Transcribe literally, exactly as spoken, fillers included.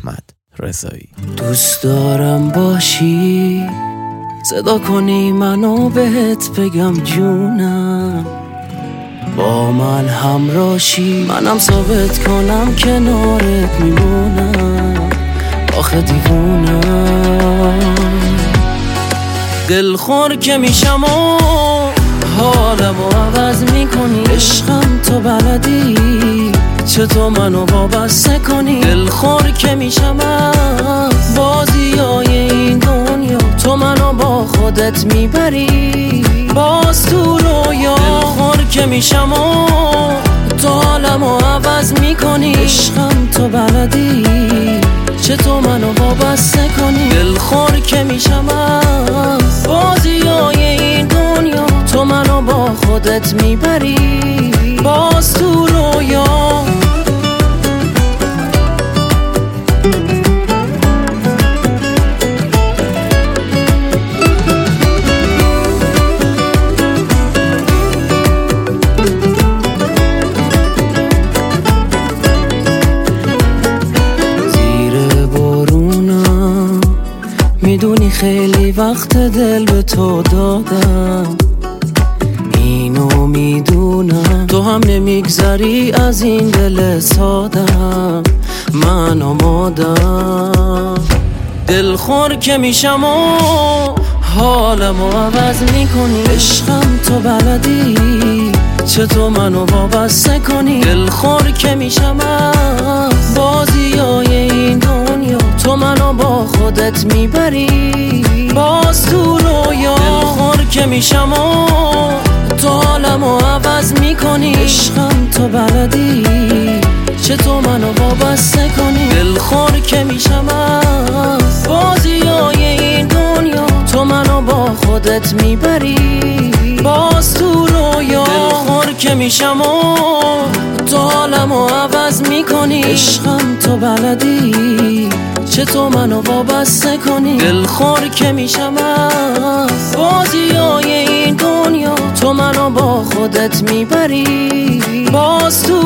احمد رضایی. دوست دارم باشی، صدا کنی منو بهت بگم جونم، با من همراشی منم ثابت کنم کنارت میمونم، آخه دیوونم. دلخور که میشم و حالمو عوض میکنی، عشقم تو بلدی چطور منو وابسته کنی. دلخور که میشم از بازیای این دنیا، تو منو با خودت میبری باز تو رویا. دلخور که میشم و تو حالمو عوض میکنی، عشقم تو بلدی چطور منو وابسته کنی. دلخور که میشم از بازیای این دنیا، تو منو با خودت میبری باز تو رویا. میدونی خیلی وقت دل به تو دادم، اینو میدونم تو هم نمیگذری از این دل سادم، من آمادم. دلخور که میشم و حالمو عوض میکنی، عشقم تو بلدی چطور منو وابسته کنی. دلخور که میشم از بازیای این دنیا، تو منو با خودت میبری باز تو رویا. دلخور که میشم و تو حالمو عوض میکنی، عشقم تو بلدی چطور منو وابسته کنی. دلخور که میشم از بازیای این دنیا، تو منو با خودت میبری باز تو رویا. دلخور که میشم و تو حالمو عوض میکنی، عشقم تو بلدی چطور منو وابسته کنی. دلخور که میشم از بازیای این دنیا، تو منو با خودت میبری باز تو